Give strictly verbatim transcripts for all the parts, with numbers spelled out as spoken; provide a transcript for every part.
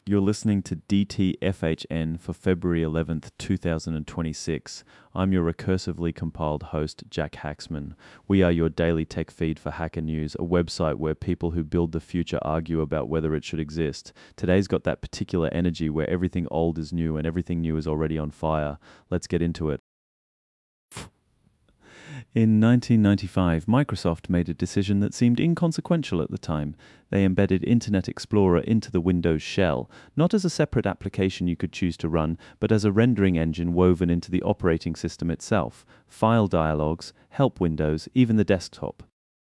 You're listening to D T F H N for February eleventh, two thousand twenty-six. I'm your recursively compiled host, Jack Haxman. We are your daily tech feed for Hacker News, a website where people who build the future argue about whether it should exist. Today's got that particular energy where everything old is new and everything new is already on fire. Let's get into it. In nineteen ninety-five, Microsoft made a decision that seemed inconsequential at the time. They embedded Internet Explorer into the Windows shell, not as a separate application you could choose to run, but as a rendering engine woven into the operating system itself. File dialogues, help windows, even the desktop.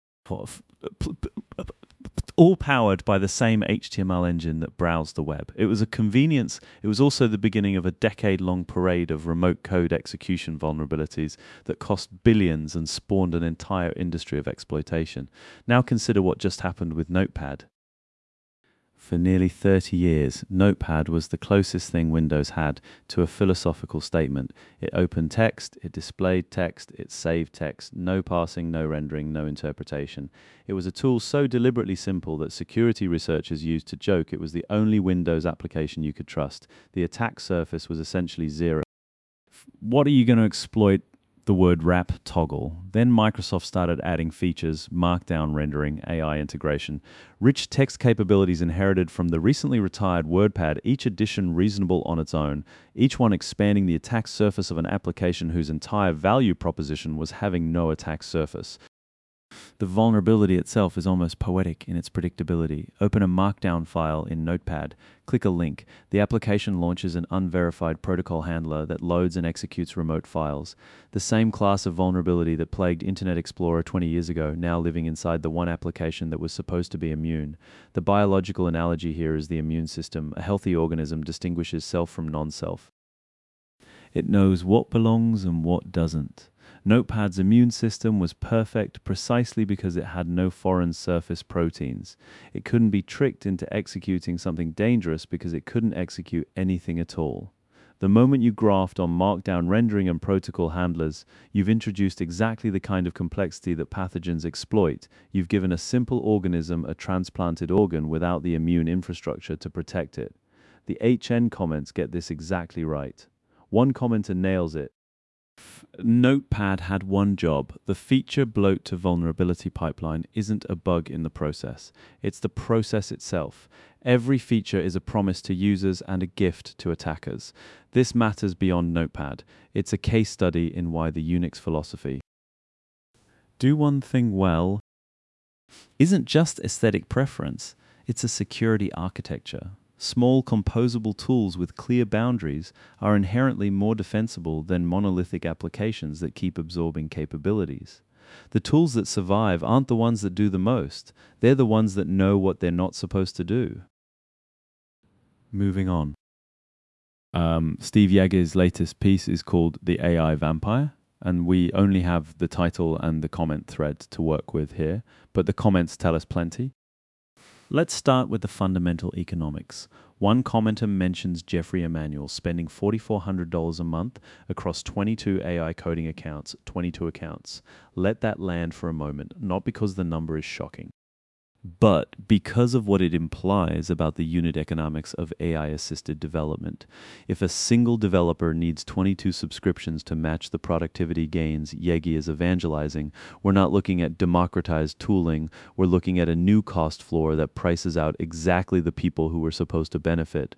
All powered by the same H T M L engine that browsed the web. It was a convenience. It was also the beginning of a decade-long parade of remote code execution vulnerabilities that cost billions and spawned an entire industry of exploitation. Now consider what just happened with Notepad. For nearly thirty years, Notepad was the closest thing Windows had to a philosophical statement. It opened text, it displayed text, it saved text, no parsing, no rendering, no interpretation. It was a tool so deliberately simple that security researchers used to joke it was the only Windows application you could trust. The attack surface was essentially zero. What are you going to exploit? The word wrap toggle. Then Microsoft started adding features, markdown rendering, A I integration, rich text capabilities inherited from the recently retired WordPad, each edition reasonable on its own, each one expanding the attack surface of an application whose entire value proposition was having no attack surface. The vulnerability itself is almost poetic in its predictability. Open a markdown file in Notepad, click a link. The application launches an unverified protocol handler that loads and executes remote files. The same class of vulnerability that plagued Internet Explorer twenty years ago, now living inside the one application that was supposed to be immune. The biological analogy here is the immune system. A healthy organism distinguishes self from non-self. It knows what belongs and what doesn't. Notepad's immune system was perfect precisely because it had no foreign surface proteins. It couldn't be tricked into executing something dangerous because it couldn't execute anything at all. The moment you graft on markdown rendering and protocol handlers, you've introduced exactly the kind of complexity that pathogens exploit. You've given a simple organism a transplanted organ without the immune infrastructure to protect it. The H N comments get this exactly right. One commenter nails it. Notepad had one job. The feature bloat to vulnerability pipeline isn't a bug in the process. It's the process itself. Every feature is a promise to users and a gift to attackers. This matters beyond Notepad. It's a case study in why the Unix philosophy, do one thing well, isn't just aesthetic preference. It's a security architecture. Small composable tools with clear boundaries are inherently more defensible than monolithic applications that keep absorbing capabilities. The tools that survive aren't the ones that do the most. They're the ones that know what they're not supposed to do. Moving on. Um, Steve Yeager's latest piece is called The A I Vampire, and we only have the title and the comment thread to work with here, but the comments tell us plenty. Let's start with the fundamental economics. One commenter mentions Jeffrey Emanuel spending four thousand four hundred dollars a month across twenty-two A I coding accounts, twenty-two accounts. Let that land for a moment, not because the number is shocking, but because of what it implies about the unit economics of A I-assisted development. If a single developer needs twenty-two subscriptions to match the productivity gains Yeager is evangelizing, we're not looking at democratized tooling, we're looking at a new cost floor that prices out exactly the people who were supposed to benefit.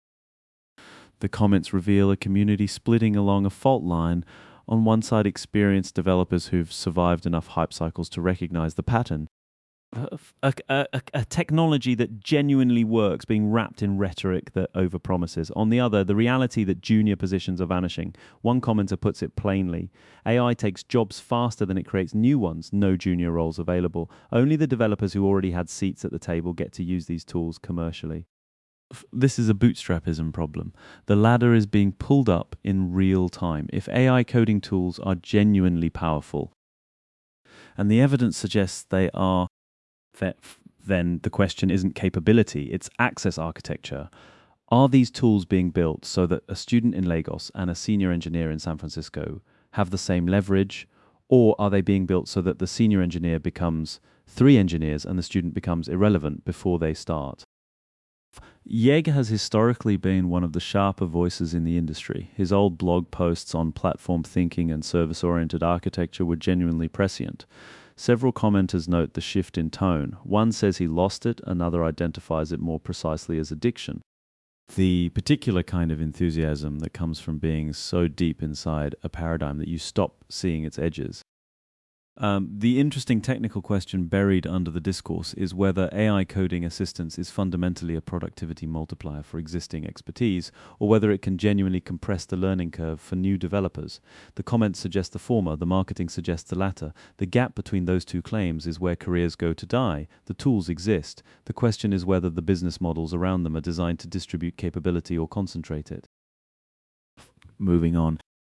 The comments reveal a community splitting along a fault line. On one side, experienced developers who've survived enough hype cycles to recognize the pattern. A, a, a technology that genuinely works being wrapped in rhetoric that overpromises. On the other, the reality that junior positions are vanishing. One commenter puts it plainly. A I takes jobs faster than it creates new ones. No junior roles available. Only the developers who already had seats at the table get to use these tools commercially. This is a bootstrapism problem. The ladder is being pulled up in real time. If A I coding tools are genuinely powerful, and the evidence suggests they are, then the question isn't capability, it's access architecture. Are these tools being built so that a student in Lagos and a senior engineer in San Francisco have the same leverage, or are they being built so that the senior engineer becomes three engineers and the student becomes irrelevant before they start? Yeg has historically been one of the sharper voices in the industry. His old blog posts on platform thinking and service-oriented architecture were genuinely prescient. Several commenters note the shift in tone. One says he lost it, another identifies it more precisely as addiction. The particular kind of enthusiasm that comes from being so deep inside a paradigm that you stop seeing its edges. Um, the interesting technical question buried under the discourse is whether A I coding assistance is fundamentally a productivity multiplier for existing expertise, or whether it can genuinely compress the learning curve for new developers. The comments suggest the former, the marketing suggests the latter. The gap between those two claims is where careers go to die. The tools exist. The question is whether the business models around them are designed to distribute capability or concentrate it. Moving on.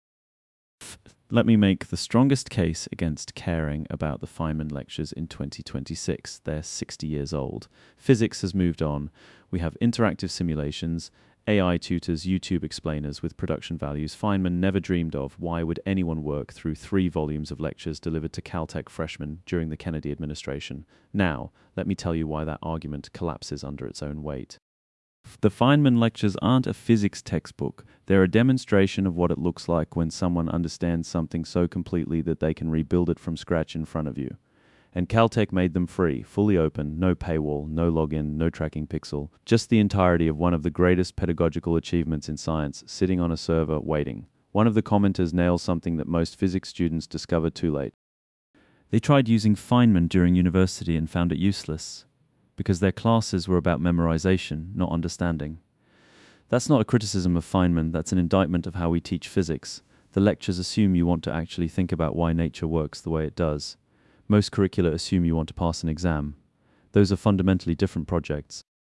Let me make the strongest case against caring about the Feynman lectures in twenty twenty-six. They're sixty years old. Physics has moved on. We have interactive simulations, A I tutors, YouTube explainers with production values Feynman never dreamed of. Why would anyone work through three volumes of lectures delivered to Caltech freshmen during the Kennedy administration? Now, let me tell you why that argument collapses under its own weight. The Feynman lectures aren't a physics textbook. They're a demonstration of what it looks like when someone understands something so completely that they can rebuild it from scratch in front of you. And Caltech made them free, fully open, no paywall, no login, no tracking pixel, just the entirety of one of the greatest pedagogical achievements in science, sitting on a server waiting. One of the commenters nails something that most physics students discovered too late. They tried using Feynman during university and found it useless, because their classes were about memorization, not understanding. That's not a criticism of Feynman, that's an indictment of how we teach physics. The lectures assume you want to actually think about why nature works the way it does. Most curricula assume you want to pass an exam. Those are fundamentally different projects.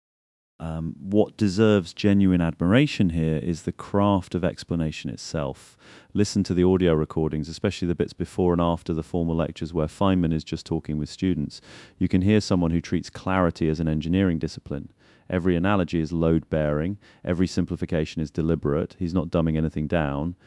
Um, what deserves genuine admiration here is the craft of explanation itself. Listen to the audio recordings, especially the bits before and after the formal lectures where Feynman is just talking with students. You can hear someone who treats clarity as an engineering discipline. Every analogy is load-bearing. Every simplification is deliberate. He's not dumbing anything down.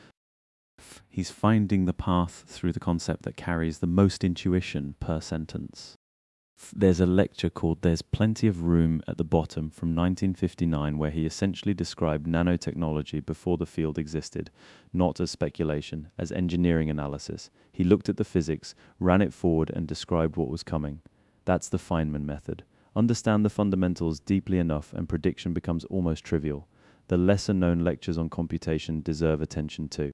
He's finding the path through the concept that carries the most intuition per sentence. There's a lecture called There's Plenty of Room at the Bottom from nineteen fifty-nine where he essentially described nanotechnology before the field existed, not as speculation, as engineering analysis. He looked at the physics, ran it forward and described what was coming. That's the Feynman method. Understand the fundamentals deeply enough and prediction becomes almost trivial. The lesser-known lectures on computation deserve attention too.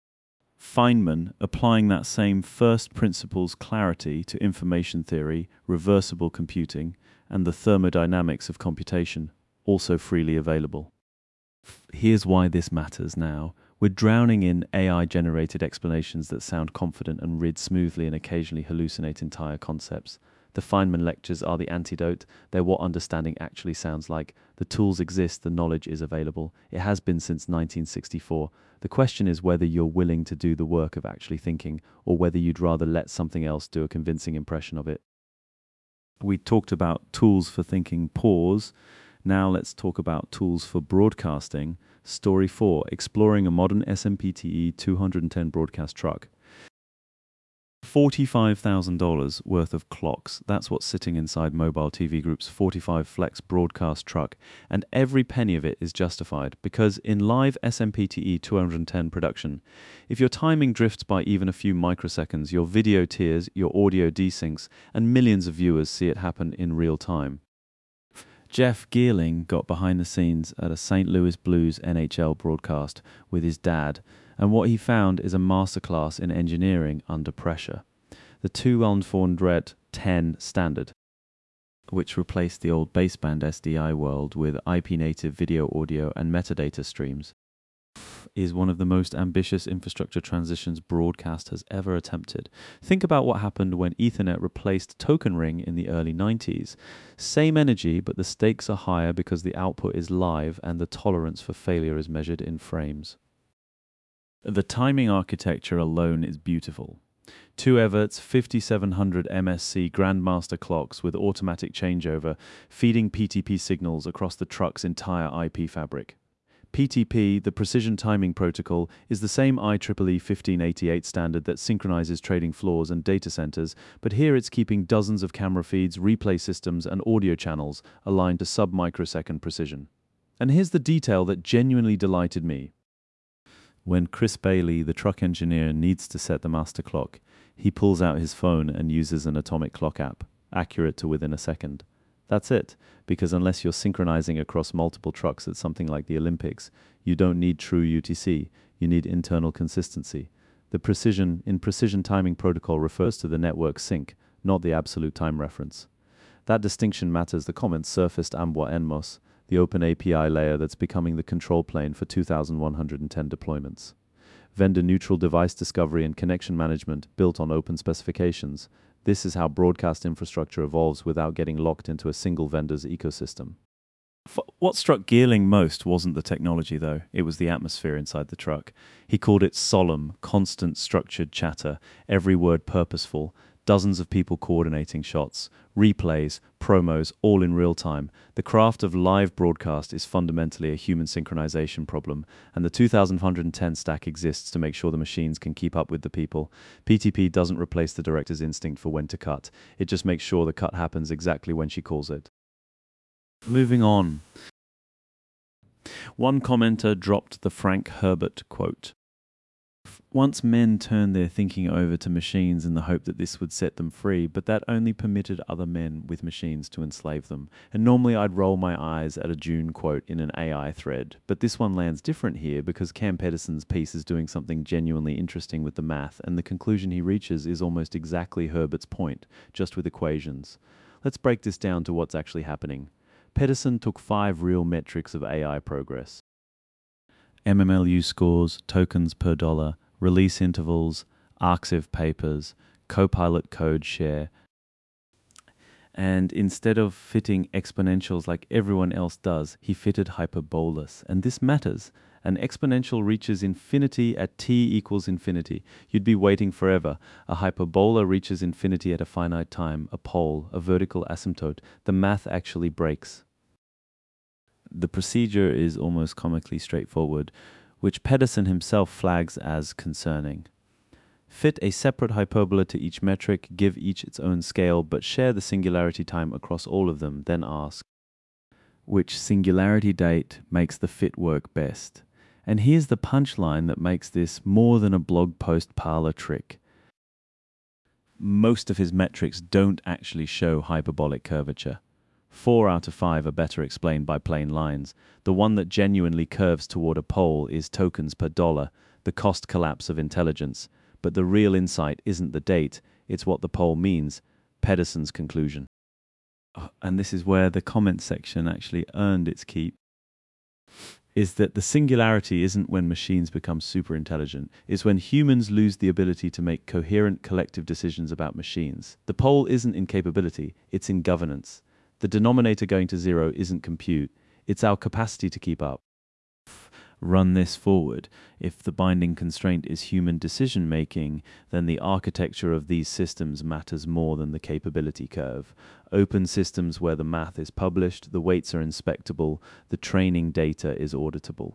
Feynman, applying that same first principles clarity to information theory, reversible computing, and the thermodynamics of computation, also freely available. Here's why this matters now. We're drowning in A I-generated explanations that sound confident and read smoothly and occasionally hallucinate entire concepts. The Feynman lectures are the antidote. They're what understanding actually sounds like. The tools exist, the knowledge is available. It has been since nineteen sixty-four. The question is whether you're willing to do the work of actually thinking, or whether you'd rather let something else do a convincing impression of it. We talked about tools for thinking pause. Now let's talk about tools for broadcasting. Story four, exploring a modern S M P T E two hundred ten broadcast truck. forty-five thousand dollars worth of clocks. That's what's sitting inside Mobile T V Group's forty-five Flex broadcast truck, and every penny of it is justified because in live S M P T E two hundred ten production, if your timing drifts by even a few microseconds, your video tears, your audio desyncs, and millions of viewers see it happen in real time. Jeff Geerling got behind the scenes at a Saint Louis Blues N H L broadcast with his dad, and what he found is a masterclass in engineering under pressure. The two unformed Red ten standard, which replaced the old baseband S D I world with I P-native video audio and metadata streams, is one of the most ambitious infrastructure transitions broadcast has ever attempted. Think about what happened when Ethernet replaced Token Ring in the early nineties. Same energy, but the stakes are higher because the output is live and the tolerance for failure is measured in frames. The timing architecture alone is beautiful. Two Everts fifty-seven hundred M S C Grandmaster clocks with automatic changeover, feeding P T P signals across the truck's entire I P fabric. P T P, the Precision Timing Protocol, is the same I triple E fifteen eighty-eight standard that synchronizes trading floors and data centers, but here it's keeping dozens of camera feeds, replay systems, and audio channels aligned to sub-microsecond precision. And here's the detail that genuinely delighted me. When Chris Bailey, the truck engineer, needs to set the master clock, he pulls out his phone and uses an atomic clock app, accurate to within a second. That's it, because unless you're synchronizing across multiple trucks at something like the Olympics, you don't need true U T C, you need internal consistency. The precision in Precision Timing Protocol refers to the network sync, not the absolute time reference. That distinction matters. The comments surfaced Ambwa Enmos, the open A P I layer that's becoming the control plane for two thousand one hundred ten deployments. Vendor-neutral device discovery and connection management built on open specifications. This is how broadcast infrastructure evolves without getting locked into a single vendor's ecosystem. What struck Geerling most wasn't the technology, though. It was the atmosphere inside the truck. He called it solemn, constant, structured chatter, every word purposeful, dozens of people coordinating shots, replays, promos, all in real time. The craft of live broadcast is fundamentally a human synchronization problem, and the two thousand one hundred ten stack exists to make sure the machines can keep up with the people. P T P doesn't replace the director's instinct for when to cut. It just makes sure the cut happens exactly when she calls it. Moving on. One commenter dropped the Frank Herbert quote. Once men turned their thinking over to machines in the hope that this would set them free, but that only permitted other men with machines to enslave them. And normally I'd roll my eyes at a June quote in an A I thread, but this one lands different here because Cam Pedersen's piece is doing something genuinely interesting with the math, and the conclusion he reaches is almost exactly Herbert's point, just with equations. Let's break this down to what's actually happening. Pedersen took five real metrics of A I progress. M M L U scores, tokens per dollar, release intervals, arXiv papers, Copilot code share. And instead of fitting exponentials like everyone else does, he fitted hyperbolus. And this matters. An exponential reaches infinity at t equals infinity. You'd be waiting forever. A hyperbola reaches infinity at a finite time, a pole, a vertical asymptote. The math actually breaks. The procedure is almost comically straightforward, which Pedersen himself flags as concerning. Fit a separate hyperbola to each metric, give each its own scale, but share the singularity time across all of them, then ask, which singularity date makes the fit work best? And here's the punchline that makes this more than a blog post parlor trick. Most of his metrics don't actually show hyperbolic curvature. Four out of five are better explained by plain lines. The one that genuinely curves toward a pole is tokens per dollar, the cost collapse of intelligence. But the real insight isn't the date, it's what the pole means, Pedersen's conclusion. Oh, and this is where the comment section actually earned its keep, is that the singularity isn't when machines become super intelligent, it's when humans lose the ability to make coherent collective decisions about machines. The pole isn't in capability, it's in governance. The denominator going to zero isn't compute, it's our capacity to keep up. Run this forward. If the binding constraint is human decision-making, then the architecture of these systems matters more than the capability curve. Open systems where the math is published, the weights are inspectable, the training data is auditable.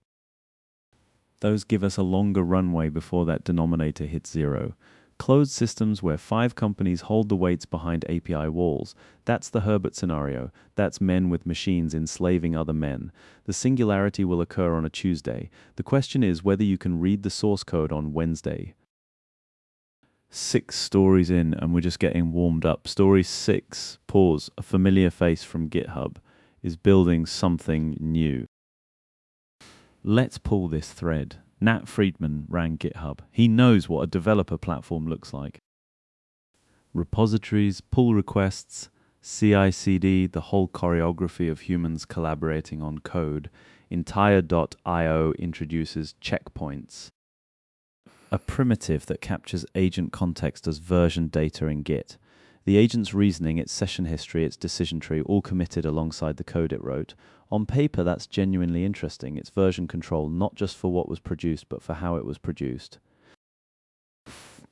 Those give us a longer runway before that denominator hits zero. Closed systems where five companies hold the weights behind A P I walls. That's the Herbert scenario. That's men with machines enslaving other men. The singularity will occur on a Tuesday. The question is whether you can read the source code on Wednesday. Six stories in and we're just getting warmed up. Story six, pause, a familiar face from GitHub, is building something new. Let's pull this thread. Nat Friedman ran GitHub. He knows what a developer platform looks like. Repositories, pull requests, C I C D, the whole choreography of humans collaborating on code. Entire dot i o introduces checkpoints, a primitive that captures agent context as version data in Git. The agent's reasoning, its session history, its decision tree, all committed alongside the code it wrote. On paper, that's genuinely interesting. It's version control, not just for what was produced, but for how it was produced.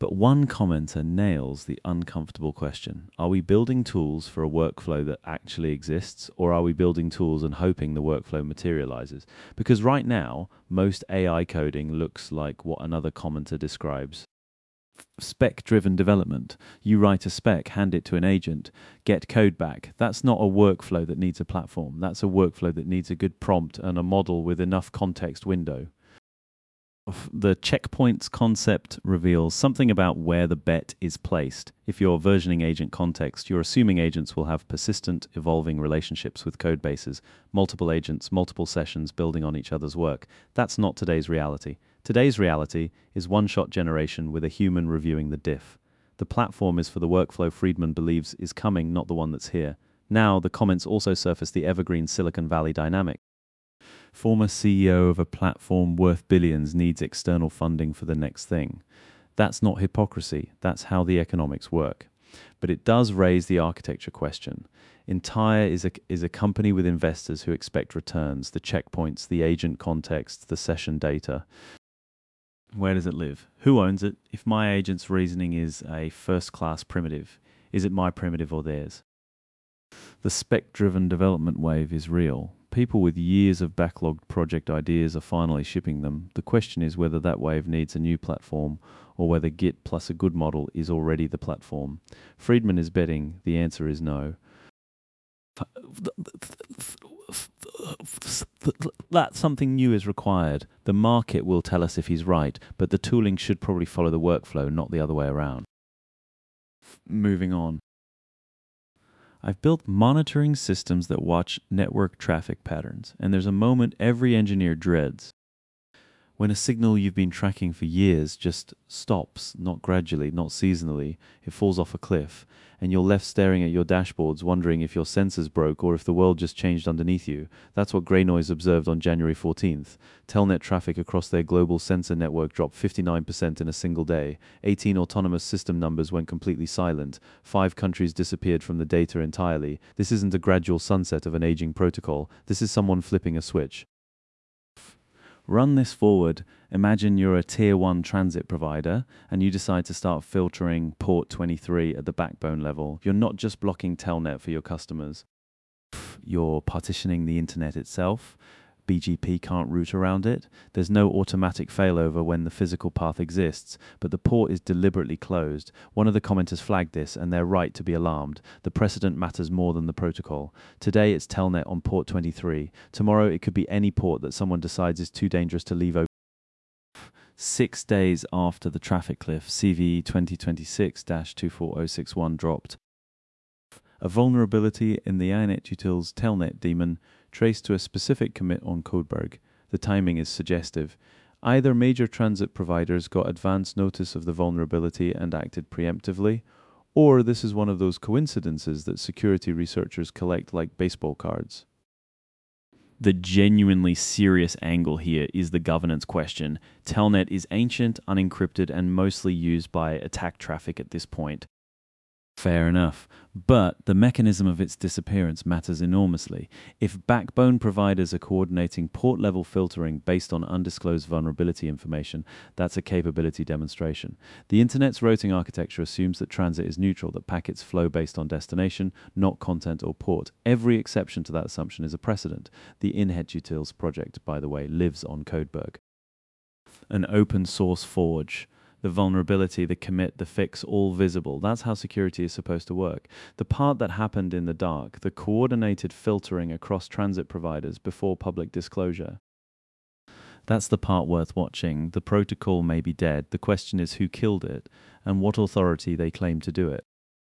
But one commenter nails the uncomfortable question. Are we building tools for a workflow that actually exists, or are we building tools and hoping the workflow materializes? Because right now, most A I coding looks like what another commenter describes. Spec-driven development. You write a spec, hand it to an agent, get code back. That's not a workflow that needs a platform. That's a workflow that needs a good prompt and a model with enough context window. The checkpoints concept reveals something about where the bet is placed. If you're versioning agent context, you're assuming agents will have persistent, evolving relationships with code bases, multiple agents, multiple sessions building on each other's work. That's not today's reality. Today's reality is one-shot generation with a human reviewing the diff. The platform is for the workflow Friedman believes is coming, not the one that's here. Now, the comments also surface the evergreen Silicon Valley dynamic. Former C E O of a platform worth billions needs external funding for the next thing. That's not hypocrisy. That's how the economics work. But it does raise the architecture question. Entire is a, is a company with investors who expect returns, the checkpoints, the agent context, the session data. Where does it live? Who owns it? If my agent's reasoning is a first-class primitive, is it my primitive or theirs? The spec-driven development wave is real. People with years of backlogged project ideas are finally shipping them. The question is whether that wave needs a new platform or whether Git plus a good model is already the platform. Friedman is betting the answer is no. That something new is required. The market will tell us if he's right, but the tooling should probably follow the workflow, not the other way around. Moving on. I've built monitoring systems that watch network traffic patterns, and there's a moment every engineer dreads. When a signal you've been tracking for years just stops, not gradually, not seasonally, it falls off a cliff, and you're left staring at your dashboards wondering if your sensors broke or if the world just changed underneath you. That's what Grey Noise observed on January fourteenth. Telnet traffic across their global sensor network dropped fifty-nine percent in a single day. eighteen autonomous system numbers went completely silent. Five countries disappeared from the data entirely. This isn't a gradual sunset of an aging protocol. This is someone flipping a switch. Run this forward. Imagine you're a tier one transit provider and you decide to start filtering port twenty-three at the backbone level. You're not just blocking Telnet for your customers. You're partitioning the internet itself. B G P can't route around it. There's no automatic failover when the physical path exists, but the port is deliberately closed. One of the commenters flagged this, and they're right to be alarmed. The precedent matters more than the protocol. Today it's Telnet on port twenty-three. Tomorrow it could be any port that someone decides is too dangerous to leave open. Six days after the traffic cliff, C V E twenty twenty-six dash two four zero six one dropped. A vulnerability in the inetutils telnet daemon traced to a specific commit on Codeberg. The timing is suggestive. Either major transit providers got advance notice of the vulnerability and acted preemptively, or this is one of those coincidences that security researchers collect like baseball cards. The genuinely serious angle here is the governance question. Telnet is ancient, unencrypted, and mostly used by attack traffic at this point. Fair enough, but the mechanism of its disappearance matters enormously. If backbone providers are coordinating port-level filtering based on undisclosed vulnerability information, that's a capability demonstration. The Internet's routing architecture assumes that transit is neutral, that packets flow based on destination, not content or port. Every exception to that assumption is a precedent. The inetutils project, by the way, lives on Codeberg. An open source forge. The vulnerability, the commit, the fix, all visible. That's how security is supposed to work. The part that happened in the dark, the coordinated filtering across transit providers before public disclosure. That's the part worth watching. The protocol may be dead. The question is who killed it and what authority they claim to do it.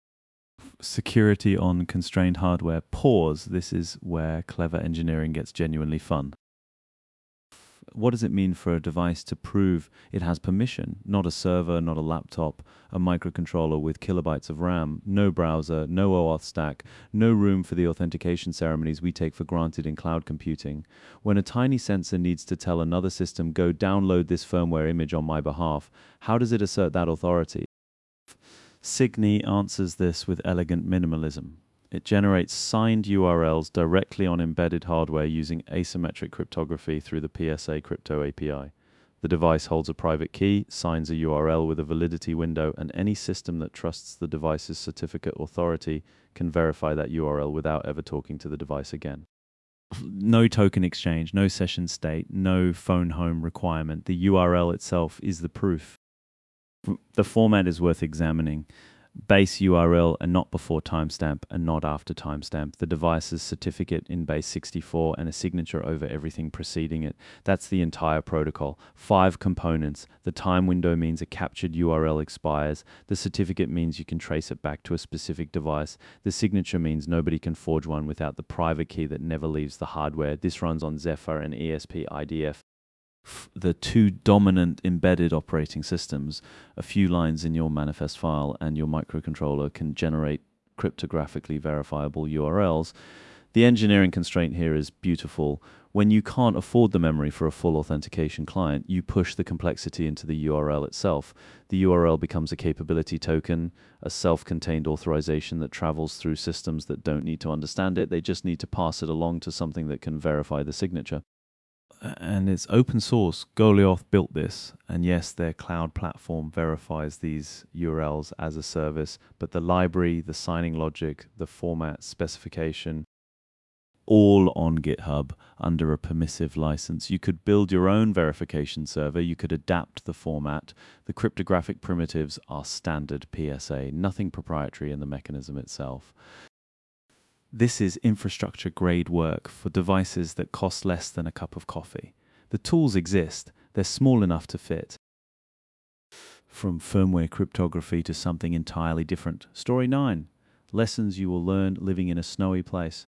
Security on constrained hardware. Pause. This is where clever engineering gets genuinely fun. What does it mean for a device to prove it has permission? Not a server, not a laptop, a microcontroller with kilobytes of RAM, no browser, no OAuth stack, no room for the authentication ceremonies we take for granted in cloud computing. When a tiny sensor needs to tell another system, go download this firmware image on my behalf, how does it assert that authority? Signy answers this with elegant minimalism. It generates signed U R Ls directly on embedded hardware using asymmetric cryptography through the P S A Crypto A P I. The device holds a private key, signs a U R L with a validity window, and any system that trusts the device's certificate authority can verify that U R L without ever talking to the device again. No token exchange, no session state, no phone home requirement. The U R L itself is the proof. The format is worth examining. Base U R L and not before timestamp and not after timestamp. The device's certificate in base sixty-four and a signature over everything preceding it. That's the entire protocol. Five components. The time window means a captured U R L expires. The certificate means you can trace it back to a specific device. The signature means nobody can forge one without the private key that never leaves the hardware. This runs on Zephyr and E S P I D F. The two dominant embedded operating systems, a few lines in your manifest file and your microcontroller can generate cryptographically verifiable U R Ls. The engineering constraint here is beautiful. When you can't afford the memory for a full authentication client, you push the complexity into the U R L itself. The U R L becomes a capability token, a self-contained authorization that travels through systems that don't need to understand it. They just need to pass it along to something that can verify the signature. And it's open source. Golioth built this, and yes, their cloud platform verifies these U R Ls as a service, but the library, the signing logic, the format specification, all on GitHub under a permissive license. You could build your own verification server, you could adapt the format. The cryptographic primitives are standard P S A, nothing proprietary in the mechanism itself. This is infrastructure-grade work for devices that cost less than a cup of coffee. The tools exist. They're small enough to fit. From firmware cryptography to something entirely different. Story nine. Lessons you will learn living in a snowy place.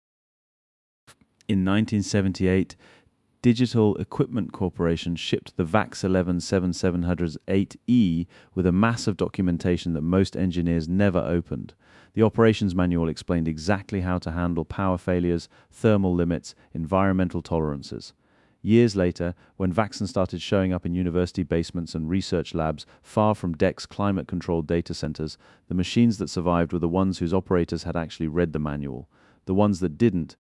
In nineteen seventy-eight, Digital Equipment Corporation shipped the VAX eleven seventy-seven oh eight E with a massive documentation that most engineers never opened. The operations manual explained exactly how to handle power failures, thermal limits, environmental tolerances. Years later, when VAXen started showing up in university basements and research labs far from D E C's climate-controlled data centers, the machines that survived were the ones whose operators had actually read the manual. The ones that didn't,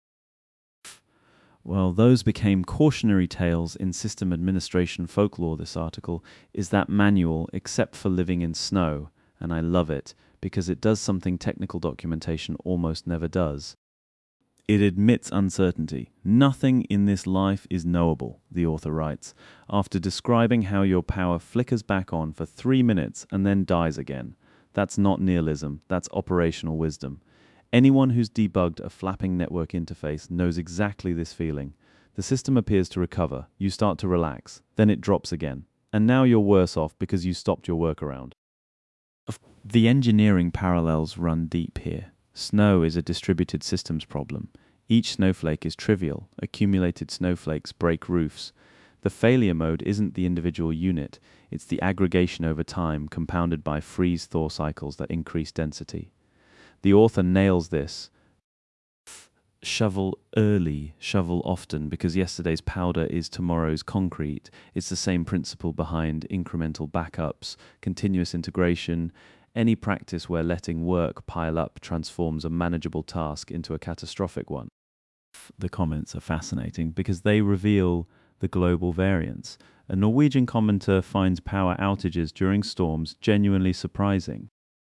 well, those became cautionary tales in system administration folklore. This article is that manual, except for living in snow, and I love it, because it does something technical documentation almost never does. It admits uncertainty. Nothing in this life is knowable, the author writes, after describing how your power flickers back on for three minutes and then dies again. That's not nihilism, that's operational wisdom. Anyone who's debugged a flapping network interface knows exactly this feeling. The system appears to recover, you start to relax, then it drops again, and now you're worse off because you stopped your workaround. The engineering parallels run deep here. Snow is a distributed systems problem. Each snowflake is trivial. Accumulated snowflakes break roofs. The failure mode isn't the individual unit. It's the aggregation over time, compounded by freeze-thaw cycles that increase density. The author nails this. Shovel early, shovel often, because yesterday's powder is tomorrow's concrete. It's the same principle behind incremental backups, continuous integration, any practice where letting work pile up transforms a manageable task into a catastrophic one. The comments are fascinating because they reveal the global variance. A Norwegian commenter finds power outages during storms genuinely surprising.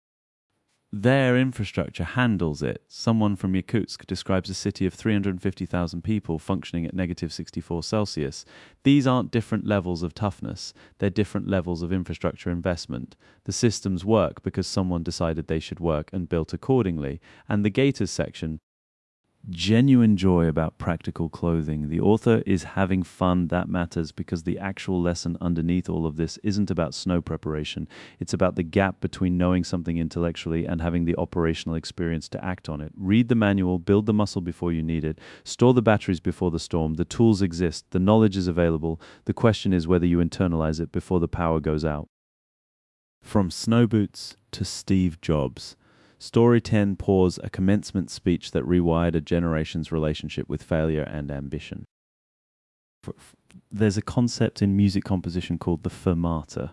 Their infrastructure handles it. Someone from Yakutsk describes a city of three hundred fifty thousand people functioning at negative sixty-four Celsius. These aren't different levels of toughness. They're different levels of infrastructure investment. The systems work because someone decided they should work and built accordingly. And the Gators section, genuine joy about practical clothing. The author is having fun. That matters because the actual lesson underneath all of this isn't about snow preparation. It's about the gap between knowing something intellectually and having the operational experience to act on it. Read the manual, build the muscle before you need it, store the batteries before the storm. The tools exist, the knowledge is available. The question is whether you internalize it before the power goes out. From snow boots to Steve Jobs. Story ten pours a commencement speech that rewired a generation's relationship with failure and ambition. There's a concept in music composition called the fermata.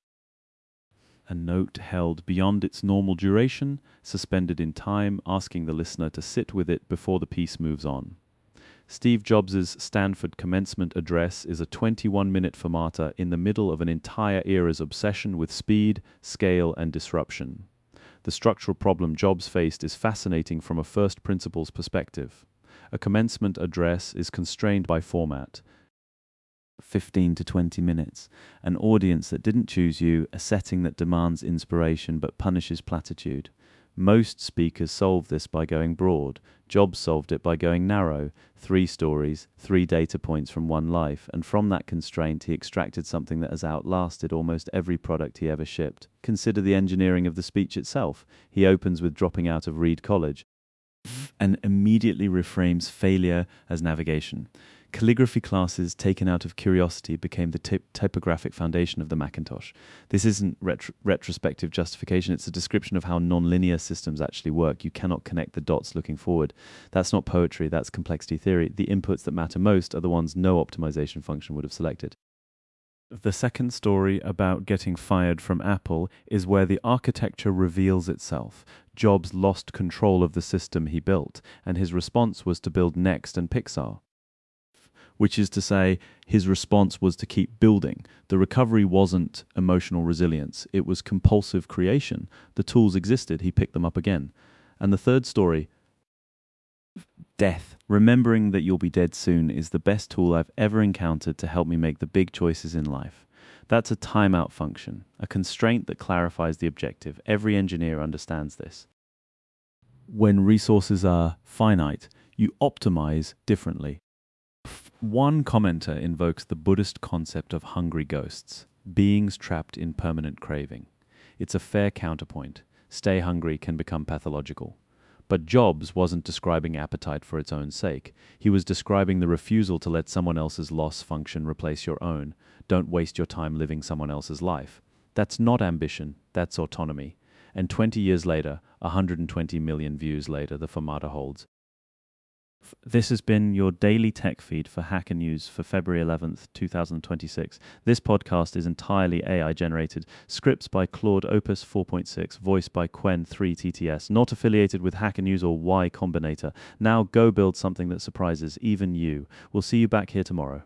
A note held beyond its normal duration, suspended in time, asking the listener to sit with it before the piece moves on. Steve Jobs' Stanford commencement address is a twenty-one minute fermata in the middle of an entire era's obsession with speed, scale, and disruption. The structural problem Jobs faced is fascinating from a first principles perspective. A commencement address is constrained by format, fifteen to twenty minutes, an audience that didn't choose you, a setting that demands inspiration but punishes platitude. Most speakers solve this by going broad. Jobs solved it by going narrow. Three stories, three data points from one life, and from that constraint he extracted something that has outlasted almost every product he ever shipped. Consider the engineering of the speech itself. He opens with dropping out of Reed College and immediately reframes failure as navigation. Calligraphy classes taken out of curiosity became the typ typographic foundation of the Macintosh. This isn't retro retrospective justification, it's a description of how nonlinear systems actually work. You cannot connect the dots looking forward. That's not poetry, that's complexity theory. The inputs that matter most are the ones no optimization function would have selected. The second story about getting fired from Apple is where the architecture reveals itself. Jobs lost control of the system he built, and his response was to build Next and Pixar. Which is to say, his response was to keep building. The recovery wasn't emotional resilience, it was compulsive creation. The tools existed, he picked them up again. And the third story, death. Remembering that you'll be dead soon is the best tool I've ever encountered to help me make the big choices in life. That's a timeout function, a constraint that clarifies the objective. Every engineer understands this. When resources are finite, you optimize differently. One commenter invokes the Buddhist concept of hungry ghosts, beings trapped in permanent craving. It's a fair counterpoint. Stay hungry can become pathological. But Jobs wasn't describing appetite for its own sake. He was describing the refusal to let someone else's loss function replace your own. Don't waste your time living someone else's life. That's not ambition, that's autonomy. And twenty years later, one hundred twenty million views later, the fermata holds. This has been your daily tech feed for Hacker News for February eleventh, two thousand twenty-six. This podcast is entirely A I generated. Scripts by Claude Opus four point six, voiced by Qwen three T T S. Not affiliated with Hacker News or Y Combinator. Now go build something that surprises even you. We'll see you back here tomorrow.